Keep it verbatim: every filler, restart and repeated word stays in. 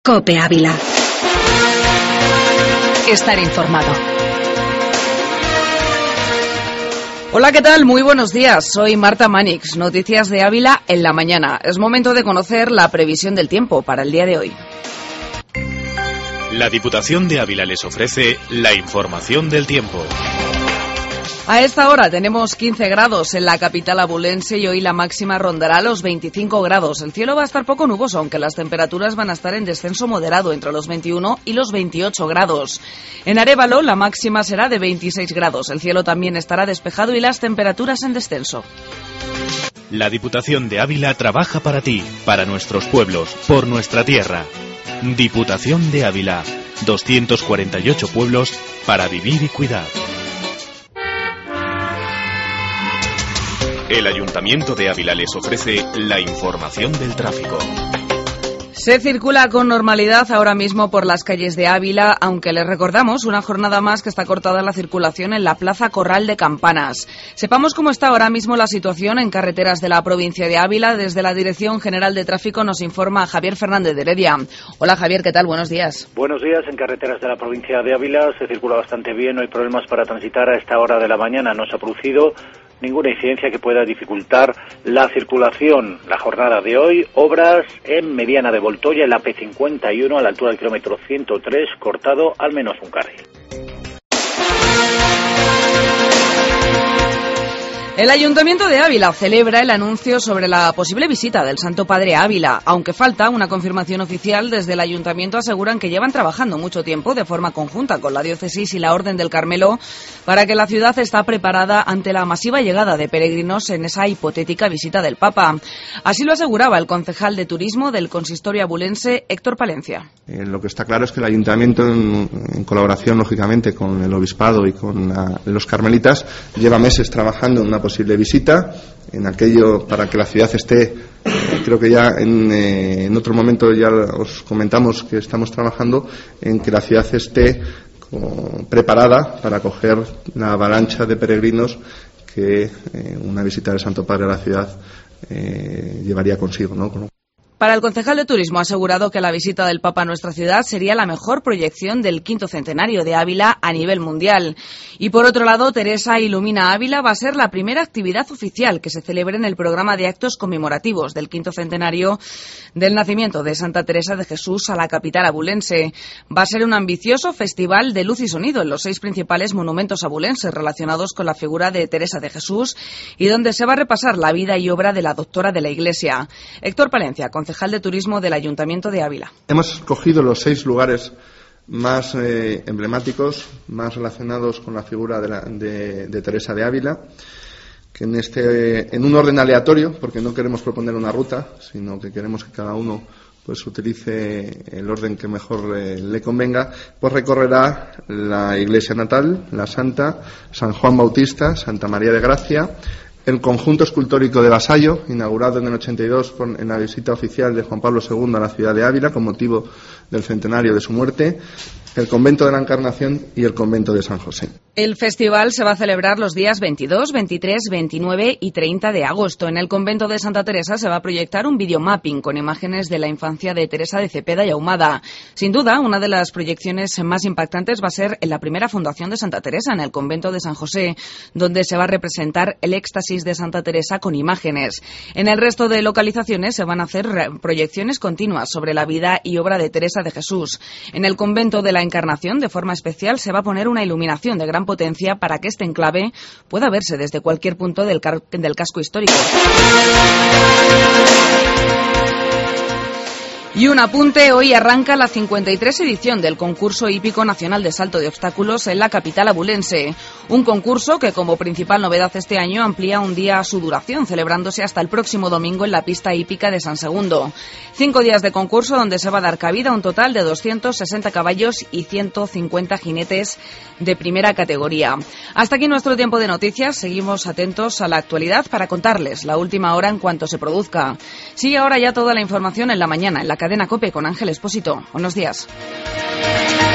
COPE Ávila. Estar informado. Hola, ¿qué tal? Muy buenos días. Soy Marta Manix. Noticias de Ávila en la mañana. Es momento de conocer la previsión del tiempo para el día de hoy. La Diputación de Ávila les ofrece la información del tiempo. A esta hora tenemos quince grados en la capital abulense y hoy la máxima rondará los veinticinco grados. El cielo va a estar poco nuboso, aunque las temperaturas van a estar en descenso moderado entre los veintiuno y los veintiocho grados. En Arévalo la máxima será de veintiséis grados. El cielo también estará despejado y las temperaturas en descenso. La Diputación de Ávila trabaja para ti, para nuestros pueblos, por nuestra tierra. Diputación de Ávila, doscientos cuarenta y ocho pueblos para vivir y cuidar. El Ayuntamiento de Ávila les ofrece la información del tráfico. Se circula con normalidad ahora mismo por las calles de Ávila, aunque les recordamos una jornada más que está cortada la circulación en la Plaza Corral de Campanas. Sepamos cómo está ahora mismo la situación en carreteras de la provincia de Ávila. Desde la Dirección General de Tráfico nos informa Javier Fernández de Heredia. Hola Javier, ¿qué tal? Buenos días. Buenos días. En carreteras de la provincia de Ávila se circula bastante bien, no hay problemas para transitar a esta hora de la mañana. No se ha producido ninguna incidencia que pueda dificultar la circulación. La jornada de hoy, obras en Mediana de Voltoya, en la P cincuenta y uno, a la altura del kilómetro ciento tres, cortado al menos un carril. El Ayuntamiento de Ávila celebra el anuncio sobre la posible visita del Santo Padre a Ávila. Aunque falta una confirmación oficial, desde el Ayuntamiento aseguran que llevan trabajando mucho tiempo de forma conjunta con la Diócesis y la Orden del Carmelo para que la ciudad está preparada ante la masiva llegada de peregrinos en esa hipotética visita del Papa. Así lo aseguraba el concejal de Turismo del Consistorio abulense, Héctor Palencia. Eh, lo que está claro es que el Ayuntamiento, en, en colaboración lógicamente con el Obispado y con la, los Carmelitas, lleva meses trabajando en una posible visita, en aquello para que la ciudad esté, eh, creo que ya en, eh, en otro momento ya os comentamos que estamos trabajando en que la ciudad esté como, preparada para acoger la avalancha de peregrinos que eh, una visita del Santo Padre a la ciudad eh, llevaría consigo, ¿no? Con Para el concejal de Turismo ha asegurado que la visita del Papa a nuestra ciudad sería la mejor proyección del quinto centenario de Ávila a nivel mundial. Y por otro lado, Teresa Ilumina Ávila va a ser la primera actividad oficial que se celebre en el programa de actos conmemorativos del quinto centenario del nacimiento de Santa Teresa de Jesús a la capital abulense. Va a ser un ambicioso festival de luz y sonido en los seis principales monumentos abulenses relacionados con la figura de Teresa de Jesús y donde se va a repasar la vida y obra de la doctora de la Iglesia. Héctor Palencia, concejal de Turismo del Ayuntamiento de Ávila. Hemos escogido los seis lugares más eh, emblemáticos, más relacionados con la figura de, la, de, de Teresa de Ávila, que en, este, en un orden aleatorio, porque no queremos proponer una ruta, sino que queremos que cada uno pues utilice el orden que mejor eh, le convenga, pues recorrerá la iglesia natal, la Santa, San Juan Bautista, Santa María de Gracia, el conjunto escultórico de Vasallo, inaugurado en el ochenta y dos por, en la visita oficial de Juan Pablo segundo a la ciudad de Ávila con motivo del centenario de su muerte, el convento de la Encarnación y el convento de San José. El festival se va a celebrar los días veintidós, veintitrés, veintinueve y treinta de agosto. En el convento de Santa Teresa se va a proyectar un videomapping con imágenes de la infancia de Teresa de Cepeda y Ahumada. Sin duda, una de las proyecciones más impactantes va a ser en la primera fundación de Santa Teresa, en el convento de San José, donde se va a representar el éxtasis de Santa Teresa con imágenes. En el resto de localizaciones se van a hacer proyecciones continuas sobre la vida y obra de Teresa de Jesús. En el convento de la Encarnación, de forma especial, se va a poner una iluminación de gran potencia para que este enclave pueda verse desde cualquier punto del, car- del casco histórico. Y un apunte, hoy arranca la cincuenta y tres edición del concurso hípico nacional de salto de obstáculos en la capital abulense. Un concurso que, como principal novedad este año, amplía un día su duración, celebrándose hasta el próximo domingo en la pista hípica de San Segundo. Cinco días de concurso donde se va a dar cabida a un total de doscientos sesenta caballos y ciento cincuenta jinetes de primera categoría. Hasta aquí nuestro tiempo de noticias. Seguimos atentos a la actualidad para contarles la última hora en cuanto se produzca. Sigue ahora ya toda la información en la mañana, en la cadena COPE con Ángel Expósito. Buenos días.